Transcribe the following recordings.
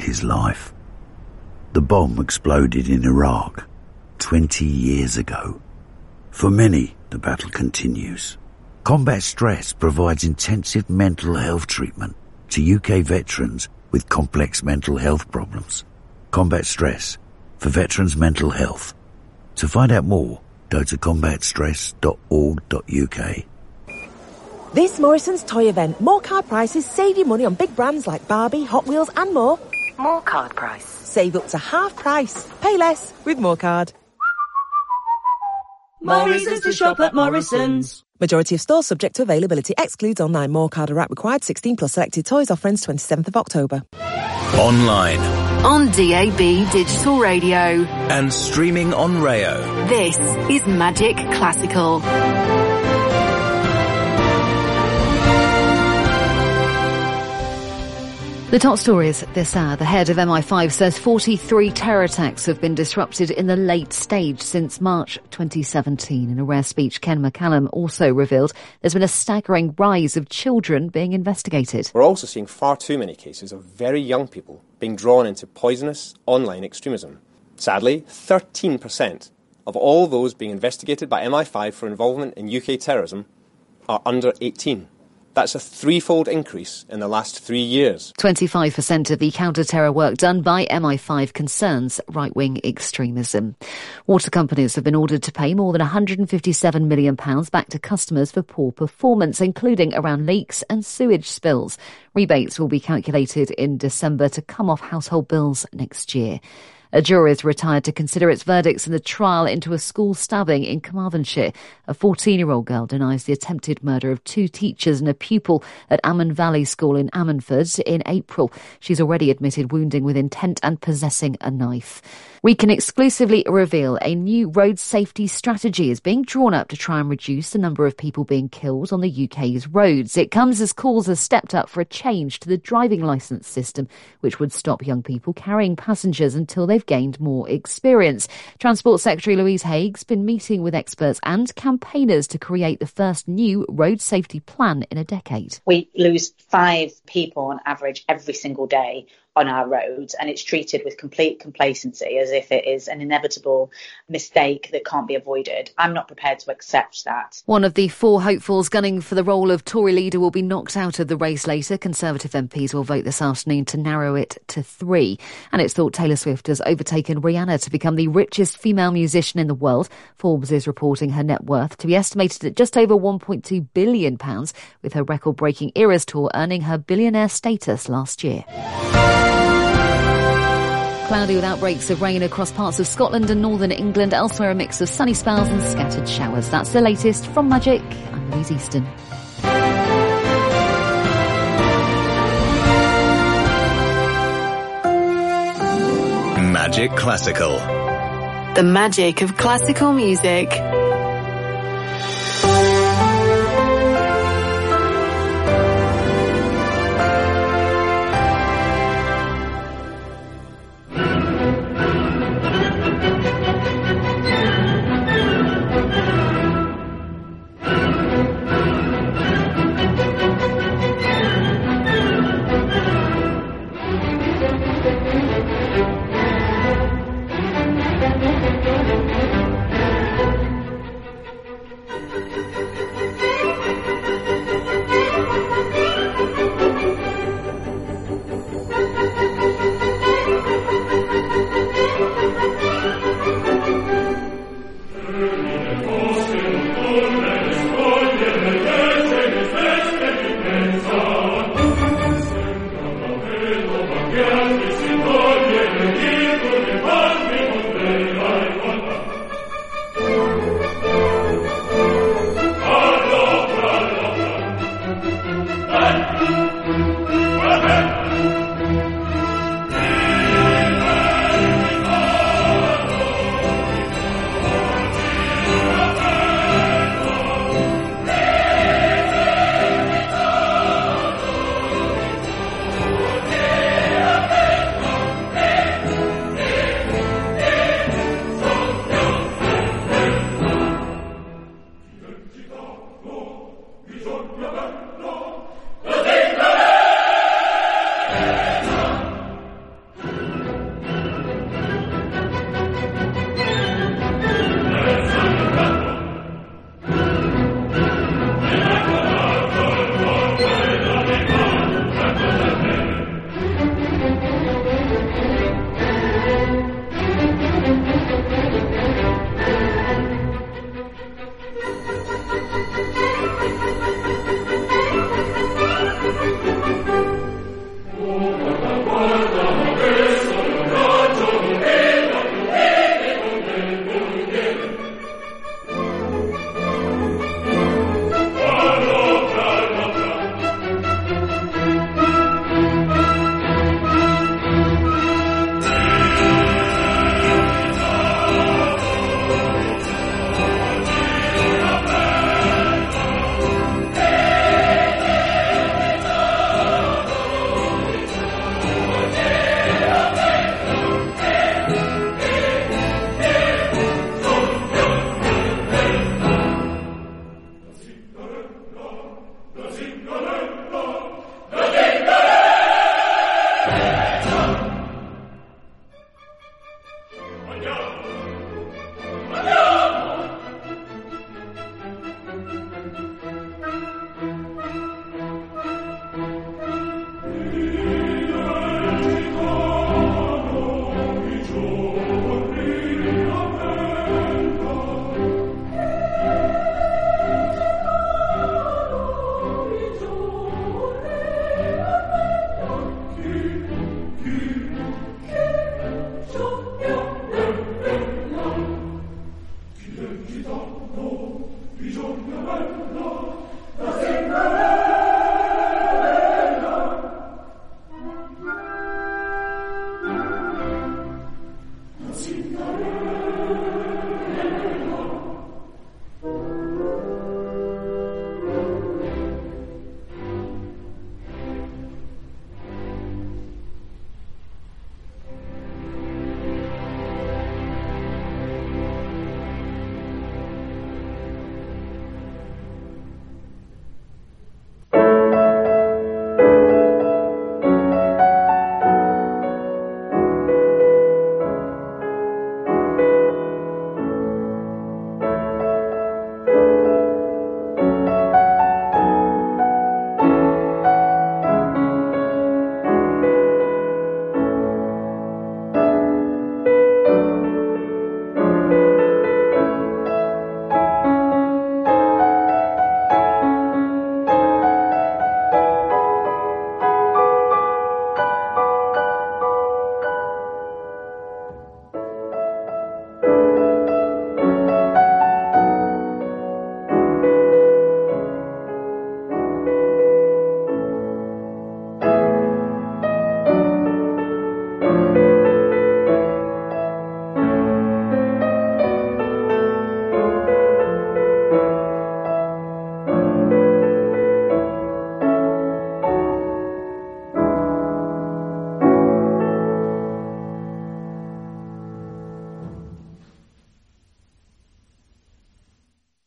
his life. The bomb exploded in Iraq 20 years ago. For many, the battle continues. Combat Stress provides intensive mental health treatment to UK veterans with complex mental health problems. Combat Stress, for veterans' mental health. To find out more, go to combatstress.org.uk. This Morrison's toy event, more card prices save you money on big brands like Barbie, Hot Wheels and more. More card price. Save up to half price. Pay less with more card. More reasons to shop at Morrison's. Majority of stores subject to availability. Excludes online. More card or app required. 16 plus selected toys. Offer ends 27th of October. Online. On DAB Digital Radio. And streaming on Rayo. This is Magic Classical. The top stories this hour. The head of MI5 says 43 terror attacks have been disrupted in the late stage since March 2017. In a rare speech, Ken McCallum also revealed there's been a staggering rise of children being investigated. We're also seeing far too many cases of very young people being drawn into poisonous online extremism. Sadly, 13% of all those being investigated by MI5 for involvement in UK terrorism are under 18. That's a threefold increase in the last 3 years. 25% of the counter-terror work done by MI5 concerns right-wing extremism. Water companies have been ordered to pay more than £157 million back to customers for poor performance, including around leaks and sewage spills. Rebates will be calculated in December to come off household bills next year. A jury is retired to consider its verdicts in the trial into a school stabbing in Carmarthenshire. A 14-year-old girl denies the attempted murder of 2 teachers and a pupil at Ammon Valley School in Ammanford in April. She's already admitted wounding with intent and possessing a knife. We can exclusively reveal a new road safety strategy is being drawn up to try and reduce the number of people being killed on the UK's roads. It comes as calls have stepped up for a change to the driving licence system, which would stop young people carrying passengers until they've gained more experience. Transport Secretary Louise Haig's been meeting with experts and campaigners to create the first new road safety plan in a decade. We lose 5 people on average every single day on our roads, and it's treated with complete complacency as if it is an inevitable mistake that can't be avoided. I'm not prepared to accept that. One of the 4 hopefuls gunning for the role of Tory leader will be knocked out of the race later. Conservative MPs will vote this afternoon to narrow it to 3. And it's thought Taylor Swift has overtaken Rihanna to become the richest female musician in the world. Forbes is reporting her net worth to be estimated at just over £1.2 billion, with her record-breaking Eras tour earning her billionaire status last year. Cloudy with outbreaks of rain across parts of Scotland and northern England. Elsewhere, a mix of sunny spells and scattered showers. That's the latest from Magic. I'm Louise Easton. Magic Classical. The magic of classical music.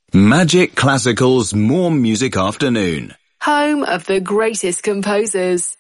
Magic Classical's More Music Afternoon. Home of the greatest composers.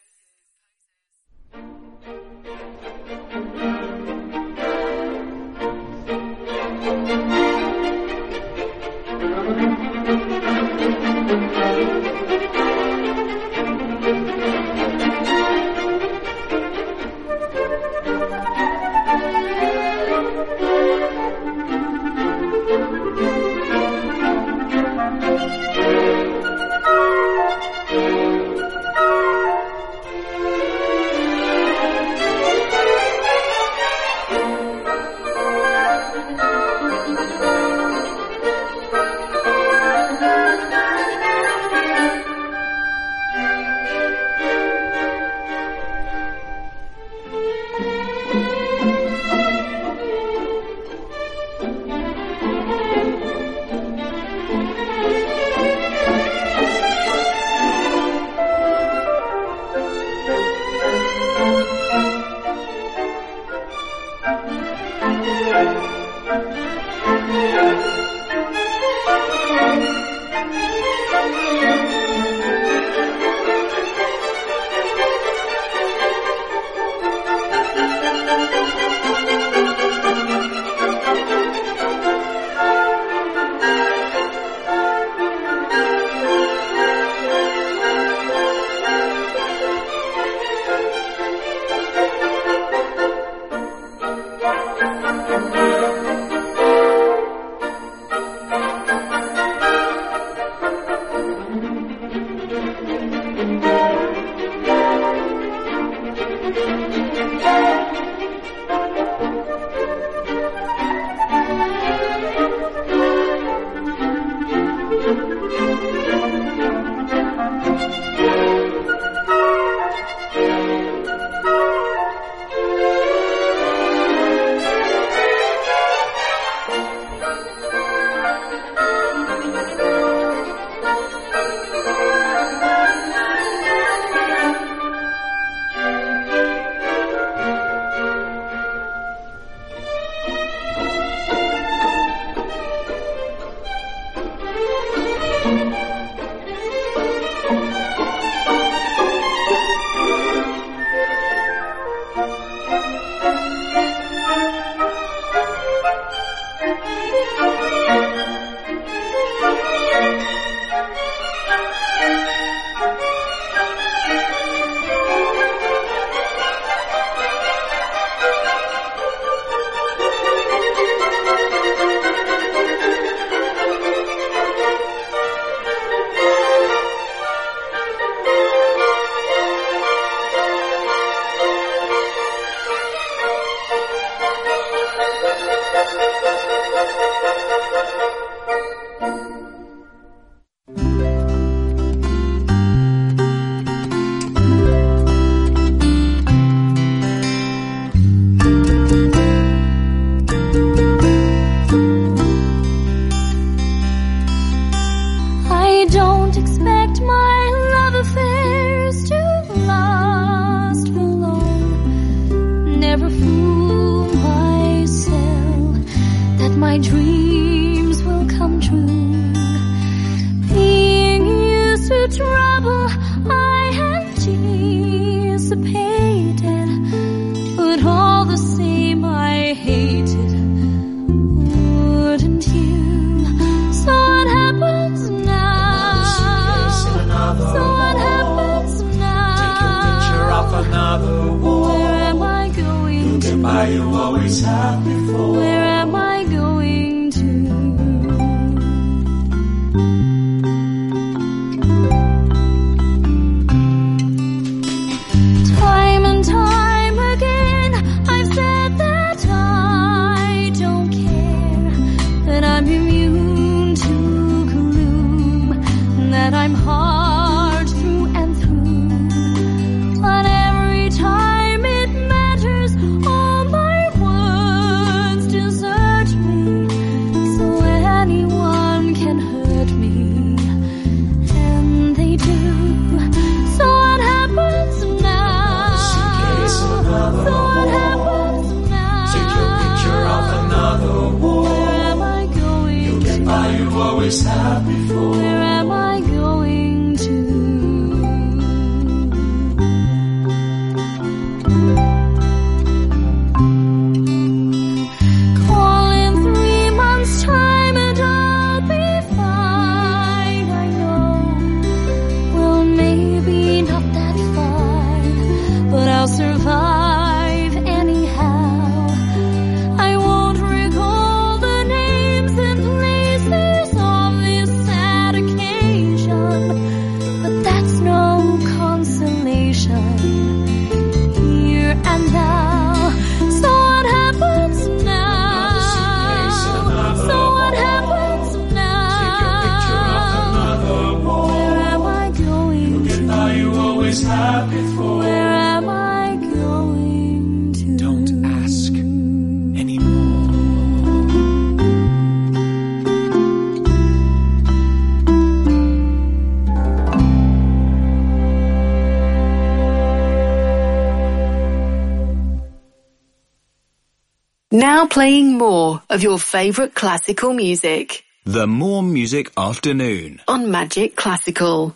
Still Now playing more of your favourite classical music. The More Music Afternoon on Magic Classical.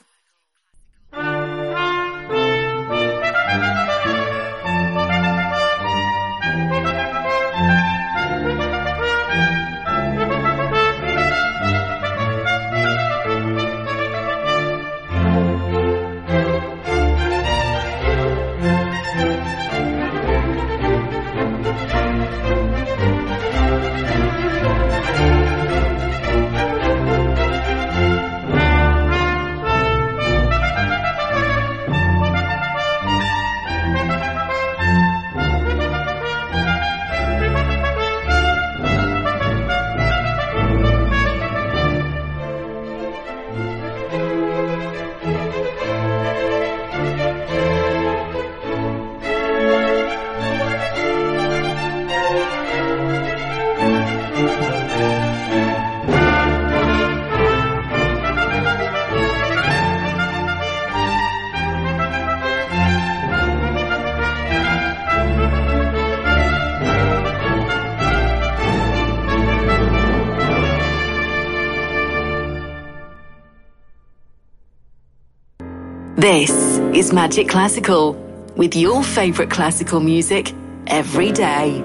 This is Magic Classical, with your favourite classical music every day.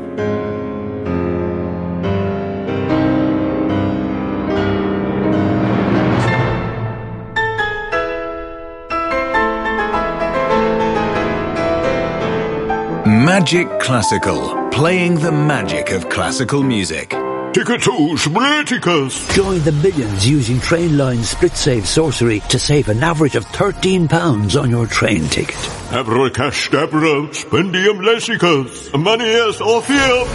Magic Classical, playing the magic of classical music. Ticketus Spliticus! Join the millions using Trainline SplitSave Sorcery to save an average of £13 on your train ticket. Abracadabra, Spendium Lessicus, Manias Orpheum!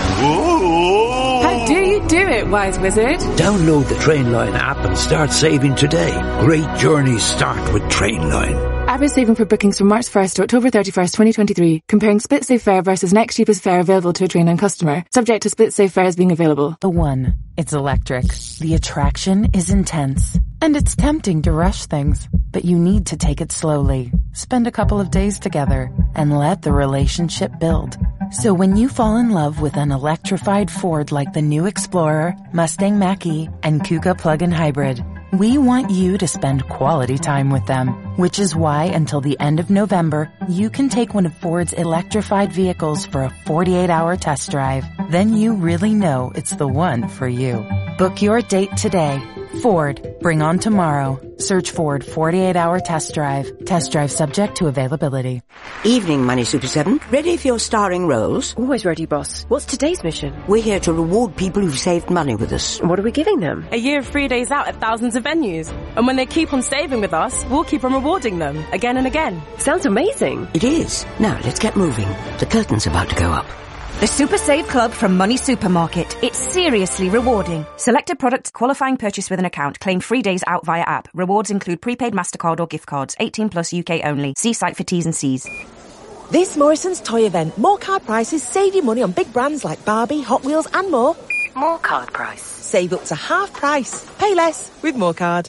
Whoa! How do you do it, wise wizard? Download the Trainline app and start saving today. Great journeys start with Trainline. Average saving for bookings from March 1st to October 31st, 2023. Comparing SplitSave fare versus next cheapest fare available to a Trainline customer. Subject to SplitSave fares being available. The One. It's electric. The attraction is intense. And it's tempting to rush things. But you need to take it slowly. Spend a couple of days together. And let the relationship build. So when you fall in love with an electrified Ford like the new Explorer, Mustang Mach-E, and Kuga plug-in hybrid, we want you to spend quality time with them, which is why until the end of November, you can take one of Ford's electrified vehicles for a 48-hour test drive. Then you really know it's the one for you. Book your date today. Ford, bring on tomorrow. Search Ford 48-hour test drive. Test drive subject to availability. Evening, Money Super 7. Ready for your starring roles? Always ready, boss. What's today's mission? We're here to reward people who've saved money with us. What are we giving them? A year of free days out at thousands of venues. And when they keep on saving with us, we'll keep on rewarding them again and again. Sounds amazing. It is. Now, let's get moving. The curtain's about to go up. The Super Save Club from Money Supermarket. It's seriously rewarding. Selected products, qualifying purchase with an account. Claim 3 days out via app. Rewards include prepaid MasterCard or gift cards. 18 plus UK only. See site for T's and C's. This Morrison's toy event. More card prices save you money on big brands like Barbie, Hot Wheels and more. More card price. Save up to half price. Pay less with More Card.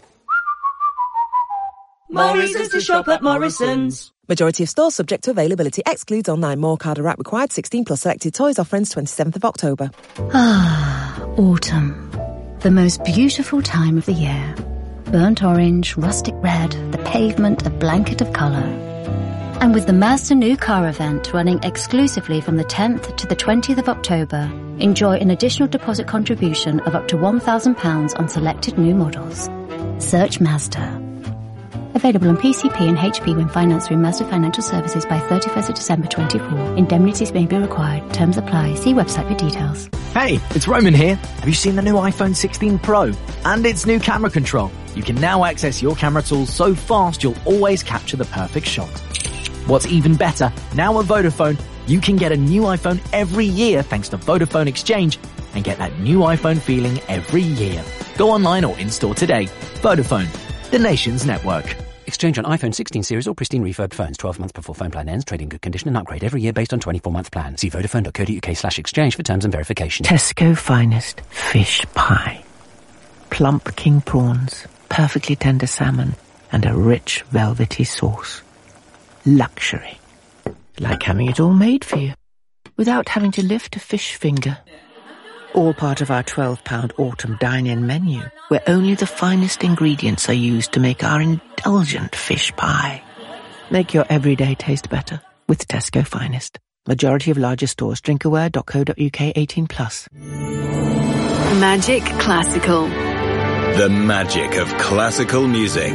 More reasons to shop at Morrison's. Majority of stores subject to availability. Excludes online. More Card or app required. 16 plus selected toys. Offer ends 27th of October. Ah, autumn. The most beautiful time of the year. Burnt orange, rustic red, the pavement a blanket of colour. And with the Mazda New Car event running exclusively from the 10th to the 20th of October, enjoy an additional deposit contribution of up to £1,000 on selected new models. Search Mazda. Available on PCP and HP when financed through Mazda Financial Services by 31st of December 24. Indemnities may be required. Terms apply. See website for details. Hey, it's Roman here. Have you seen the new iPhone 16 Pro? And its new camera control. You can now access your camera tools so fast you'll always capture the perfect shot. What's even better, now at Vodafone, you can get a new iPhone every year thanks to Vodafone Exchange and get that new iPhone feeling every year. Go online or in-store today. Vodafone, the nation's network. Exchange on iPhone 16 series or pristine refurbed phones. 12 months before phone plan ends. Trade in good condition and upgrade every year based on 24-month plan. See vodafone.co.uk/exchange for terms and verification. Tesco finest fish pie. Plump king prawns, perfectly tender salmon, and a rich velvety sauce. Luxury. Like having it all made for you. without having to lift a fish finger. All part of our £12 autumn dine-in menu, where only the finest ingredients are used to make our indulgent fish pie. Make your everyday taste better with Tesco Finest. Majority of larger stores. Drinkaware.co.uk 18+. Magic Classical. The magic of classical music.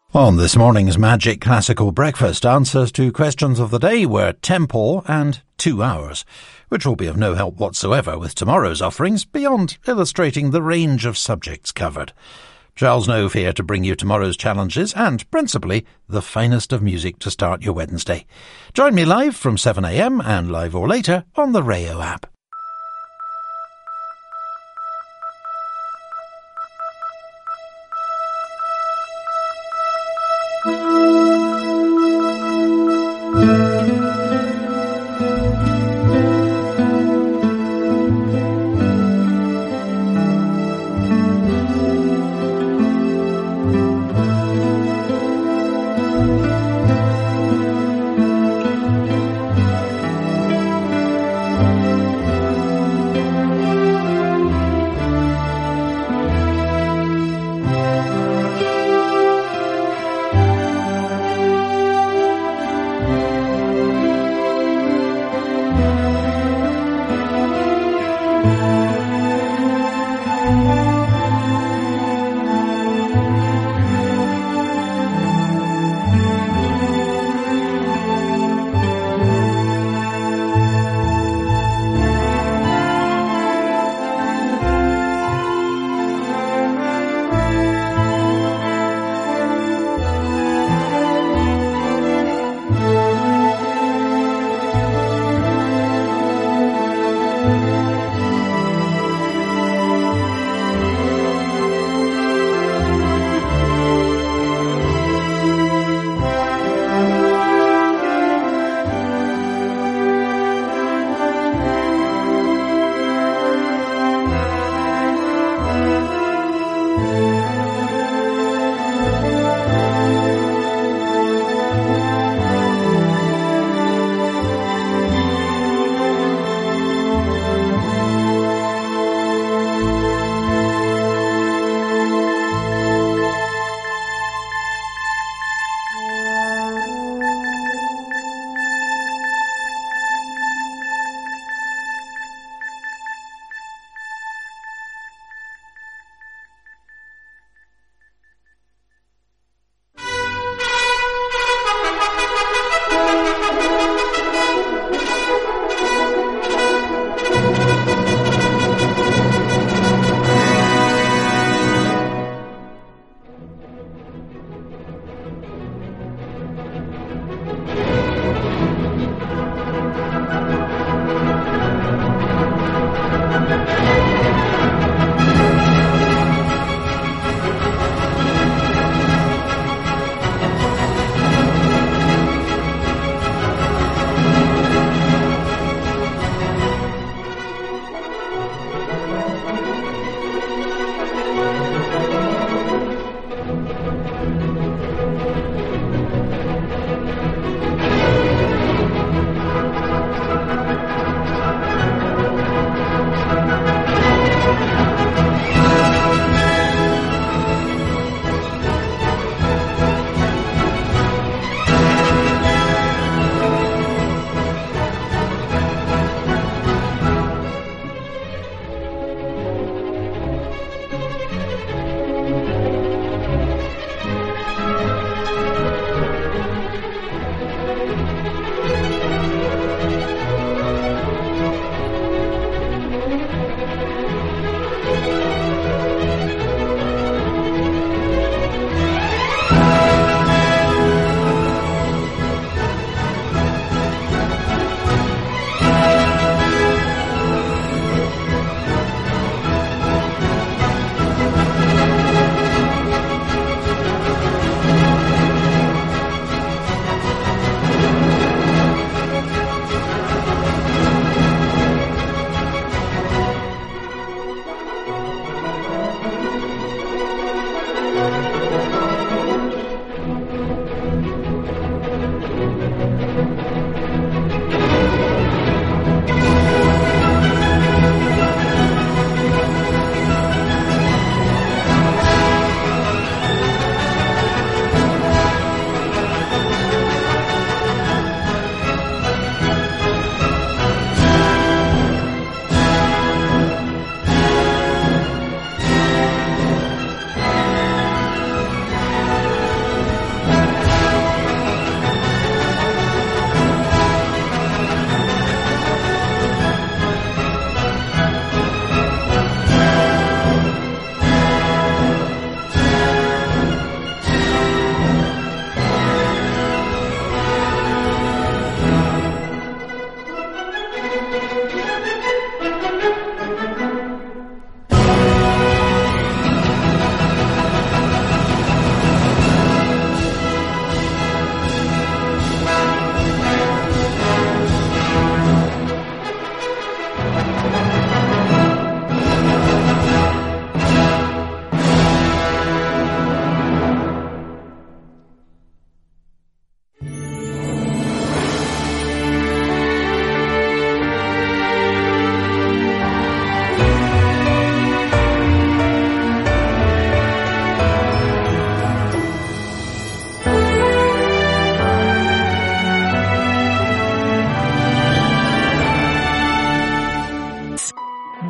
On this morning's Magic Classical Breakfast, answers to questions of the day were tempo and 2 hours, which will be of no help whatsoever with tomorrow's offerings beyond illustrating the range of subjects covered. Charles Nove here to bring you tomorrow's challenges and, principally, the finest of music to start your Wednesday. Join me live from 7 a.m. and live or later on the Rayo app.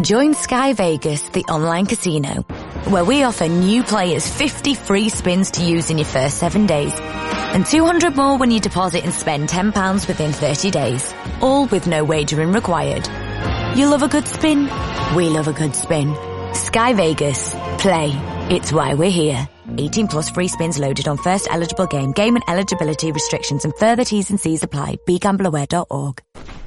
Join Sky Vegas, the online casino, where we offer new players 50 free spins to use in your first 7 days, and 200 more when you deposit and spend £10 within 30 days, all with no wagering required. You love a good spin? We love a good spin. Sky Vegas. Play. It's why we're here. 18 plus free spins loaded on first eligible game. Game and eligibility restrictions and further T's and C's apply. BeGambleAware.org.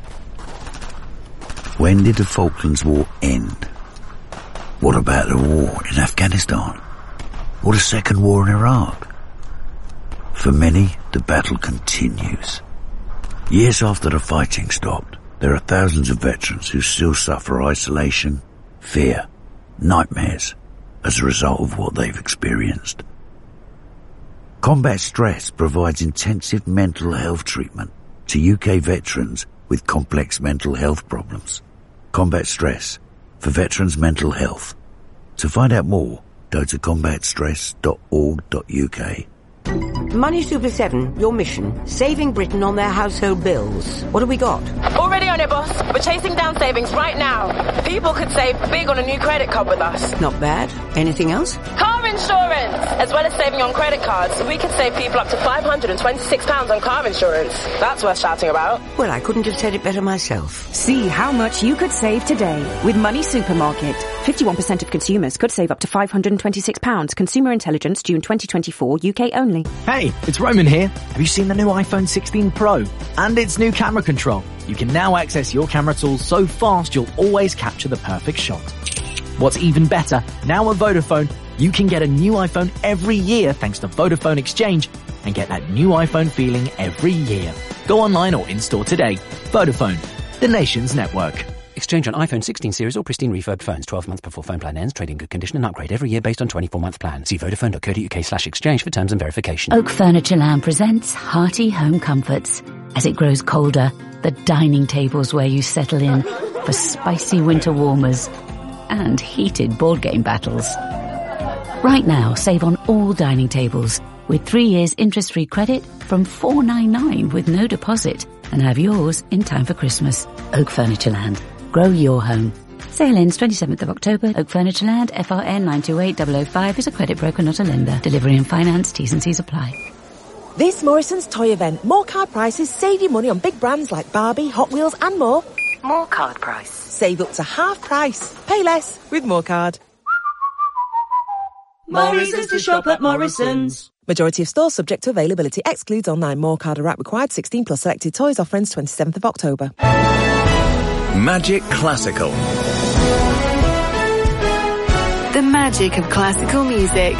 When did the Falklands War end? What about the war in Afghanistan? Or the Second War in Iraq? For many, the battle continues. Years after the fighting stopped, there are thousands of veterans who still suffer isolation, fear, nightmares as a result of what they've experienced. Combat Stress provides intensive mental health treatment to UK veterans with complex mental health problems. Combat Stress for veterans' mental health. To find out more, go to combatstress.org.uk. Money Super 7, your mission, saving Britain on their household bills. What have we got? Already on it, boss. We're chasing down savings right now. People could save big on a new credit card with us. Not bad. Anything else? Car insurance! As well as saving on credit cards, we could save people up to £526 on car insurance. That's worth shouting about. Well, I couldn't have said it better myself. See how much you could save today with Money Supermarket. 51% of consumers could save up to £526. Consumer Intelligence, June 2024, UK only. Hey, it's Roman here. Have you seen the new iPhone 16 Pro? And its new camera control. You can now access your camera tools so fast you'll always capture the perfect shot. What's even better, now at Vodafone, you can get a new iPhone every year thanks to Vodafone Exchange and get that new iPhone feeling every year. Go online or in-store today. Vodafone, the nation's network. Exchange on iPhone 16 series or pristine refurbed phones 12 months before phone plan ends. Trade in good condition and upgrade every year based on 24-month plan. See vodafone.co.uk/exchange for terms and verification. Oak Furnitureland presents hearty home comforts. As it grows colder, the dining tables where you settle in for spicy winter warmers and heated board game battles. Right now, save on all dining tables with 3 years interest-free credit from $4.99 with no deposit, and have yours in time for Christmas. Oak Furnitureland. Grow your home. Sale ends 27th of October. Oak Furnitureland, FRN 928005 is a credit broker, not a lender. Delivery and finance, T's and C's apply. This Morrison's toy event, more card prices save you money on big brands like Barbie, Hot Wheels and more. More card price. Save up to half price. Pay less with more card. More reasons to shop at Morrison's. Majority of stores subject to availability. Excludes online. More card or app required. 16 plus selected toys. Offer ends 27th of October. Magic Classical. The magic of classical music.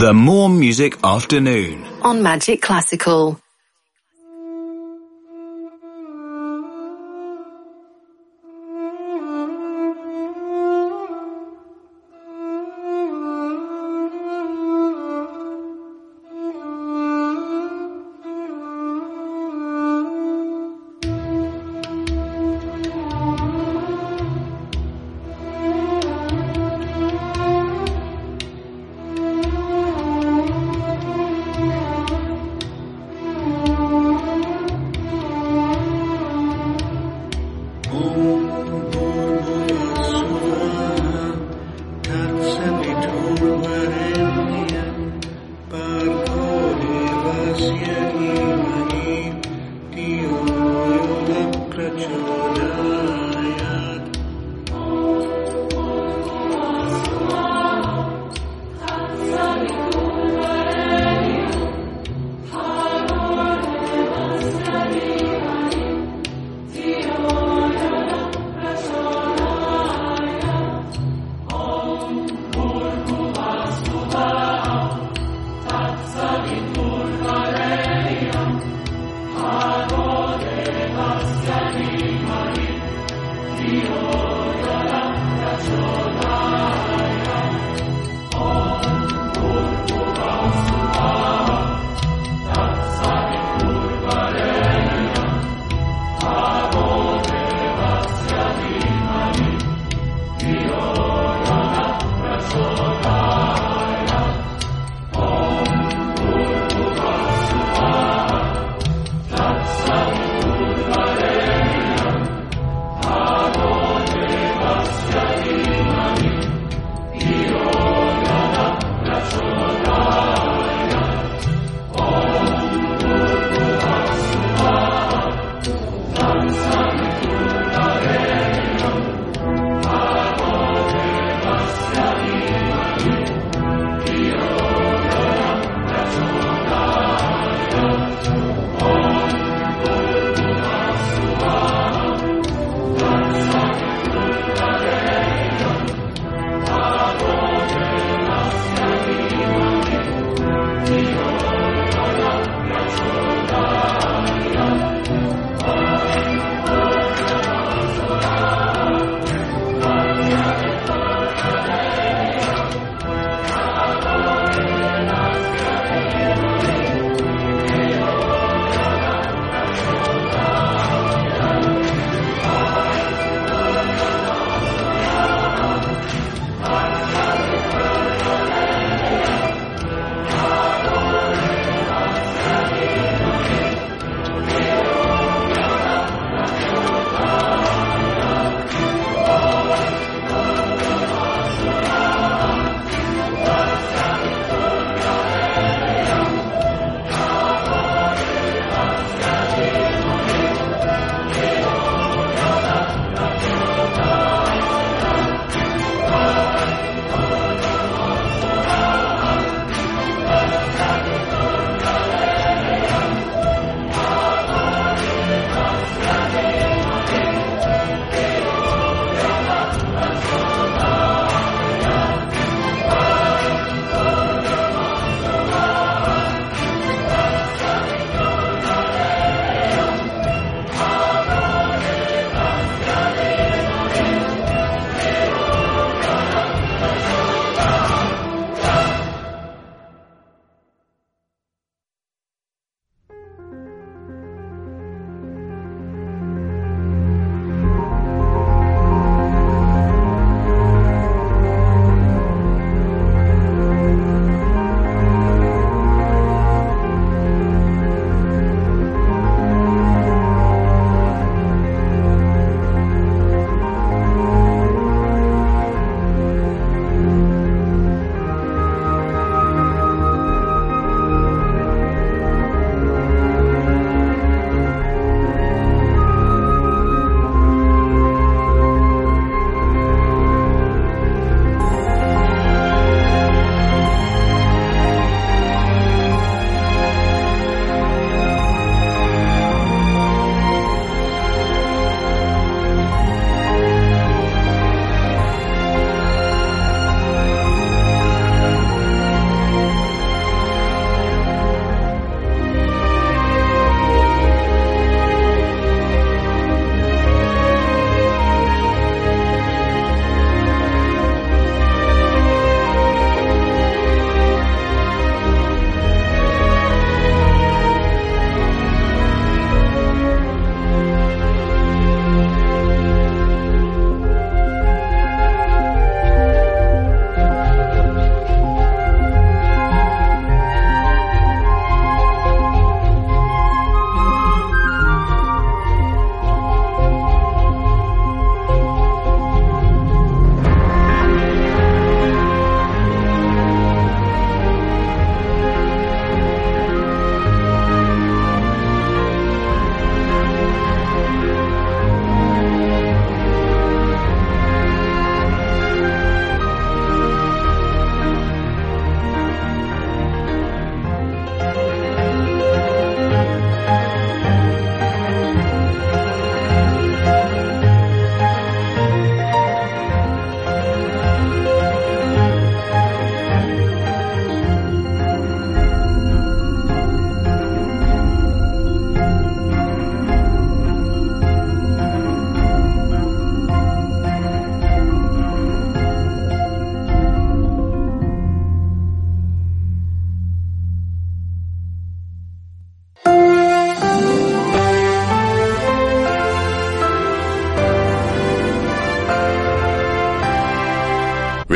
The More Music Afternoon on Magic Classical.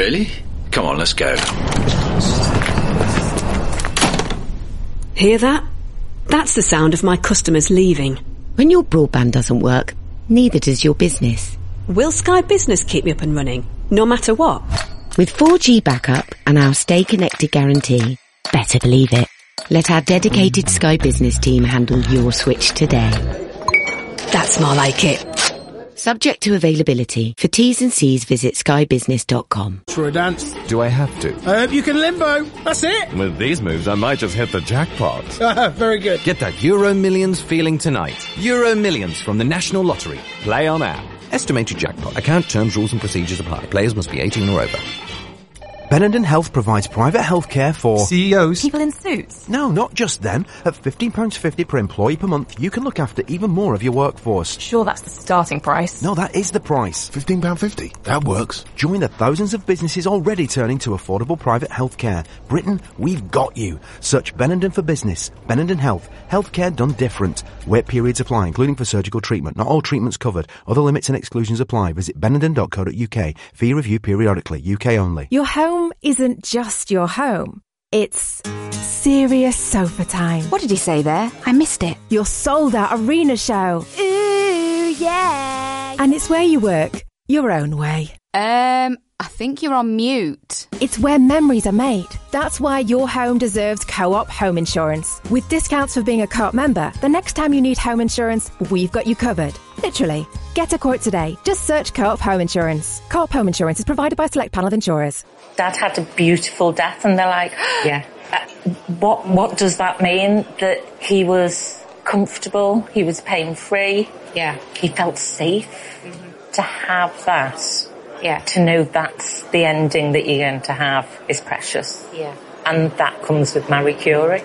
Really? Come on, let's go. Hear that? That's the sound of my customers leaving. When your broadband doesn't work, neither does your business. Will Sky Business keep me up and running, no matter what? With 4G backup and our Stay Connected guarantee, better believe it. Let our dedicated Sky Business team handle your switch today. That's more like it. Subject to availability. For T's and C's, visit skybusiness.com. For a dance? Do I have to? I hope you can limbo. That's it. With these moves, I might just hit the jackpot. Very good. Get that Euro Millions feeling tonight. Euro Millions from the National Lottery. Play on app. Estimated jackpot. Account terms, rules and procedures apply. Players must be 18 or over. Benenden Health provides private health care for CEOs. People in suits. No, not just them. At £15.50 per employee per month, you can look after even more of your workforce. Sure, that's the starting price. No, that is the price. £15.50. That works. Join the thousands of businesses already turning to affordable private health care. Britain, we've got you. Search Benenden for business. Benenden Health. Healthcare done different. Wait periods apply, including for surgical treatment. Not all treatments covered. Other limits and exclusions apply. Visit benenden.co.uk. Fee review periodically. UK only. Your home isn't just your home. It's serious sofa time. What did he say there? I missed it. Your sold-out arena show. Ooh, yeah. And it's where you work, your own way. I think you're on mute. It's where memories are made. That's why your home deserves Co-op Home Insurance. With discounts for being a Co-op member, the next time you need home insurance, we've got you covered. Literally. Get a quote today. Just search Co-op Home Insurance. Co-op Home Insurance is provided by a select panel of insurers. Dad had a beautiful death, and they're like, yeah. What does that mean? That he was comfortable, he was pain-free, yeah, he felt safe. To have that, yeah, to know that's the ending that you're going to have is precious. Yeah. And that comes with Marie Curie.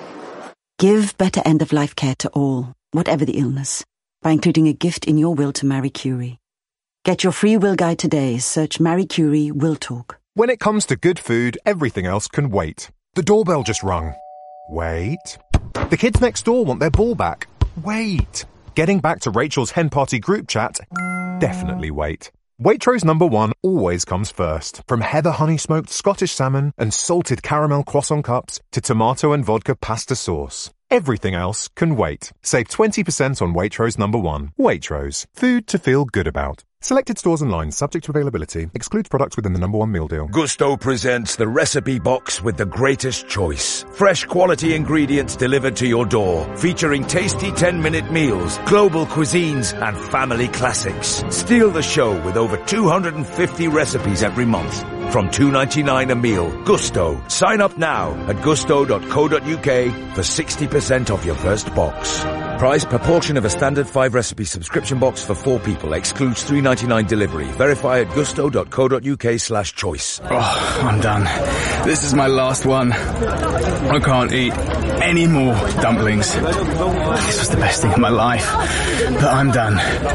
Give better end-of-life care to all, whatever the illness, by including a gift in your will to Marie Curie. Get your free will guide today. Search Marie Curie Will Talk. When it comes to good food, everything else can wait. The doorbell just rung. Wait. The kids next door want their ball back. Wait. Getting back to Rachel's hen party group chat. Definitely wait. Waitrose #1 always comes first. From heather honey smoked Scottish salmon and salted caramel croissant cups to tomato and vodka pasta sauce. Everything else can wait. Save 20% on Waitrose #1. Waitrose. Food to feel good about. Selected stores and lines subject to availability. Excludes products within the #1 meal deal. Gusto presents the recipe box with the greatest choice. Fresh quality ingredients delivered to your door. Featuring tasty 10-minute meals, global cuisines and family classics. Steal the show with over 250 recipes every month. From $2.99 a meal. Gusto. Sign up now at gusto.co.uk for 60% off your first box. Price per portion of a standard 5-recipe subscription box for 4 people. Excludes $3.99 delivery. Verify at gusto.co.uk/choice. Oh, I'm done. This is my last one. I can't eat any more dumplings. This was the best thing in my life. But I'm done.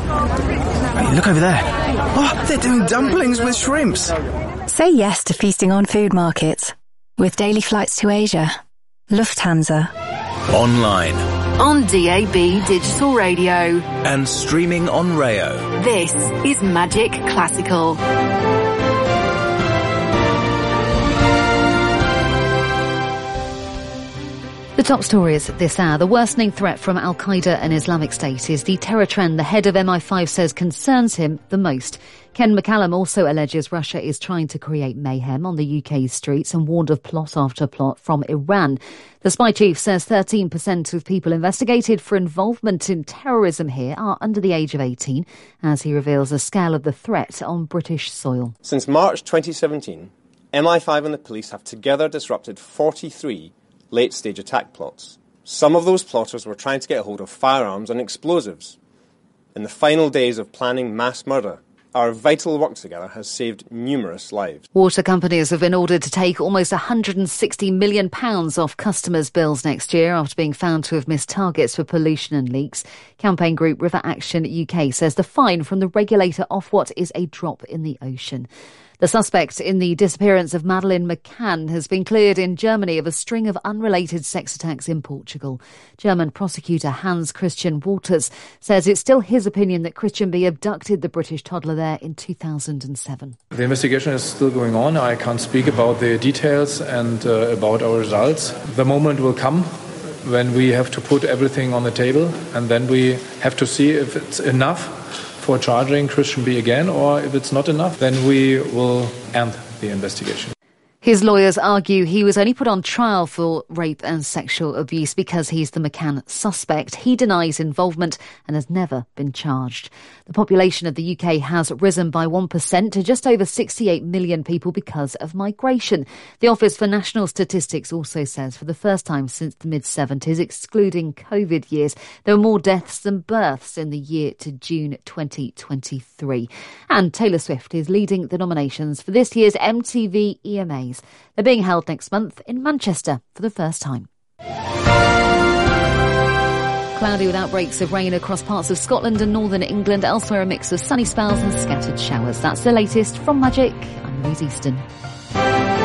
Hey, look over there. Oh, they're doing dumplings with shrimps. Say yes to feasting on food markets. With daily flights to Asia. Lufthansa. Online. On DAB Digital Radio. And streaming on Rayo. This is Magic Classical. The top stories at this hour. The worsening threat from Al-Qaeda and Islamic State is the terror trend the head of MI5 says concerns him the most. Ken McCallum also alleges Russia is trying to create mayhem on the UK's streets and warned of plot after plot from Iran. The spy chief says 13% of people investigated for involvement in terrorism here are under the age of 18, as he reveals the scale of the threat on British soil. Since March 2017, MI5 and the police have together disrupted 43 late-stage attack plots. Some of those plotters were trying to get hold of firearms and explosives. In the final days of planning mass murder, our vital work together has saved numerous lives. Water companies have been ordered to take almost £160 million off customers' bills next year after being found to have missed targets for pollution and leaks. Campaign group River Action UK says the fine from the regulator Ofwat is a drop in the ocean. The suspect in the disappearance of Madeleine McCann has been cleared in Germany of a string of unrelated sex attacks in Portugal. German prosecutor Hans Christian Walters says it's still his opinion that Christian B abducted the British toddler there in 2007. The investigation is still going on. I can't speak about the details and about our results. The moment will come when we have to put everything on the table, and then we have to see if it's enough for charging Christian B again, or if it's not enough, then we will end the investigation. His lawyers argue he was only put on trial for rape and sexual abuse because he's the McCann suspect. He denies involvement and has never been charged. The population of the UK has risen by 1% to just over 68 million people because of migration. The Office for National Statistics also says for the first time since the mid-70s, excluding COVID years, there were more deaths than births in the year to June 2023. And Taylor Swift is leading the nominations for this year's MTV EMAs. They're being held next month in Manchester for the first time. Cloudy with outbreaks of rain across parts of Scotland and northern England. Elsewhere, a mix of sunny spells and scattered showers. That's the latest from Magic. I'm Louise Easton.